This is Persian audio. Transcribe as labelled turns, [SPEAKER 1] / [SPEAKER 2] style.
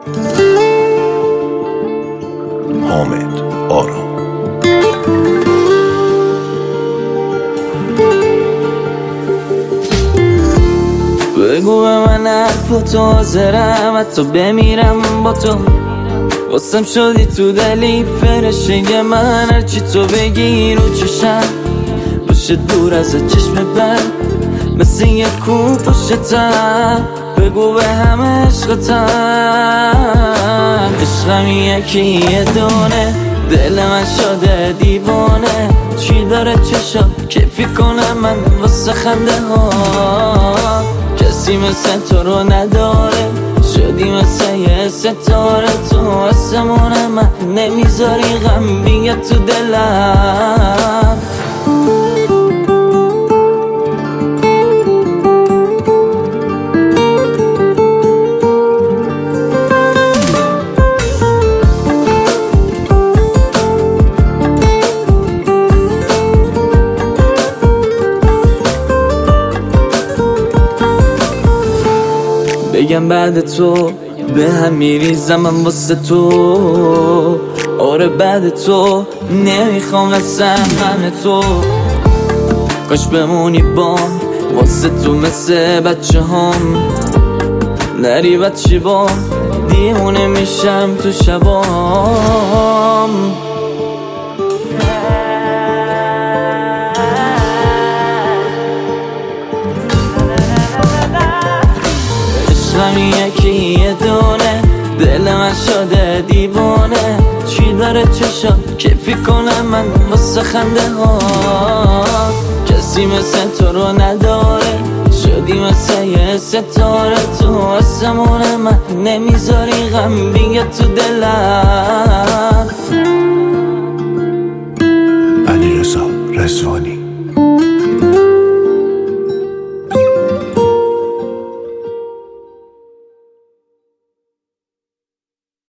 [SPEAKER 1] حامد آرام.
[SPEAKER 2] بگو به من حرف تو حاضرم حتی بمیرم با تو. واسم شدی تو دلی فرشته من، هرچی تو بگی رو چشم باشه دور از چشم بد، مثل یه کو پشتم. بگو به همه عشقتم، عشقم یکی یه دونه، دل من شده دیوانه. چی داره چشم کیفی کنم من واسه خنده ها، کسی مثل تو رو نداره. شدی مثل یه ستاره تو آسمون من، نمیذاری غم بیاد تو دلم. بگم بعد تو به هم میریزم من واسه تو. آره بعد تو نمیخوام اصلا همه تو. کاش بمونی با واسه تو مثل بچه هم، نری بچه با دیمونه میشم تو شبام. عشقم یکی یه دونه، دل من شده دیوانه. چی داره چشم کیفی کنم من واسه خنده ها، کسی مثل تو رو نداره. شدی مثل یه ستاره تو آسمون من، نمیذاری غم بیاد تو دلم.
[SPEAKER 1] علیرضا رضوانی.